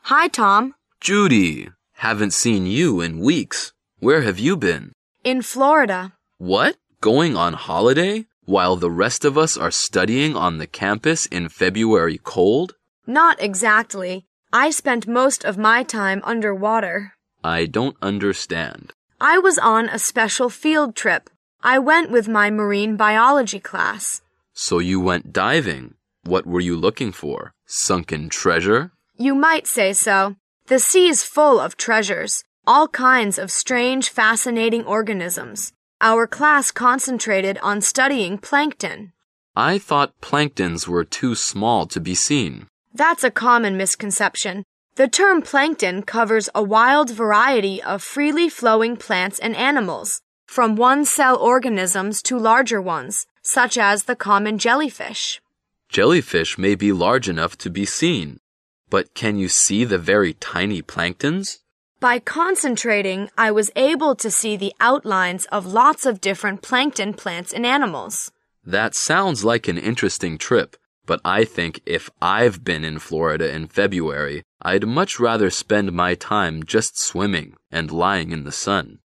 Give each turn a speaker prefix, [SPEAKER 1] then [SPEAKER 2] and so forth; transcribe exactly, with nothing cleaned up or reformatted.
[SPEAKER 1] Hi, Tom.
[SPEAKER 2] Judy, haven't seen you in weeks. Where have you been?
[SPEAKER 1] In Florida.
[SPEAKER 2] What? Going on holiday? While the rest of us are studying on the campus in February cold?
[SPEAKER 1] Not exactly. I spent most of my time underwater.
[SPEAKER 2] I don't understand.
[SPEAKER 1] I was on a special field trip. I went with my marine biology class.
[SPEAKER 2] So you went diving. What were you looking for? Sunken treasure?
[SPEAKER 1] You might say so. The sea's full of treasures, all kinds of strange, fascinating organisms. Our class concentrated on studying plankton.
[SPEAKER 2] I thought planktons were too small to be seen.
[SPEAKER 1] That's a common misconception. The term plankton covers a wild variety of freely flowing plants and animals, from one-cell organisms to larger ones, such as the common jellyfish.
[SPEAKER 2] Jellyfish may be large enough to be seen, but can you see the very tiny planktons?
[SPEAKER 1] By concentrating, I was able to see the outlines of lots of different plankton plants and animals.
[SPEAKER 2] That sounds like an interesting trip, but I think if I've been in Florida in February, I'd much rather spend my time just swimming and lying in the sun.